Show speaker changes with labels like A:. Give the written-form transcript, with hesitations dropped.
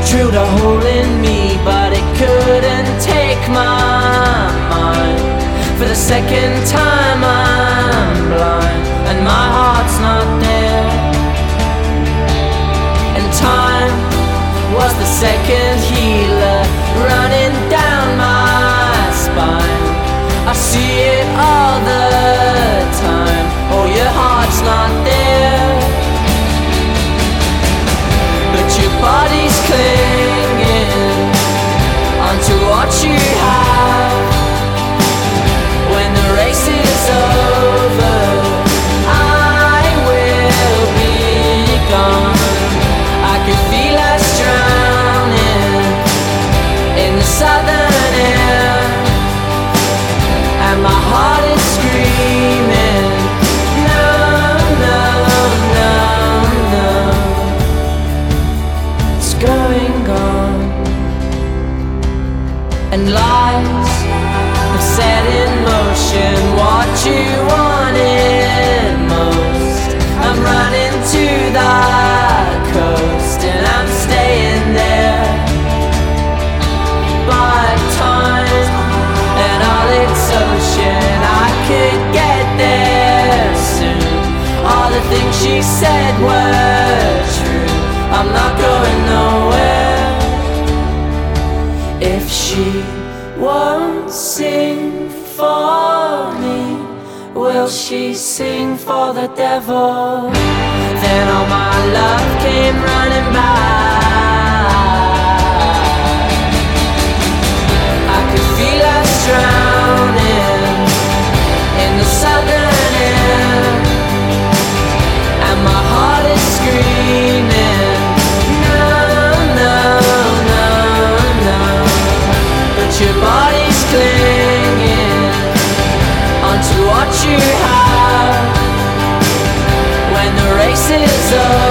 A: drilled a hole in me, but it couldn't take my mind. For the second time I'm blind, and my heart's not there. And time was the second healer running down my spine. I see it all the time. Oh, your heart's not there, but your body's clinging onto what you have. When the race is over, I will be gone. I could feel us drowning in the southern air, and my heart is screaming, no, no, no, no. It's going gone. And lies have set in motion what you wanted most. I'm running to the coast, and I'm staying there. But time and all its ocean, I could get there soon. All the things she said were true. I'm not going nowhere. If she won't sing for me, will she sing for the devil? Then all my love came running back. I could feel us drowning in the southern air, and my heart is screaming, no, no, no, no. But your body's clinging onto what you have. When the race is over,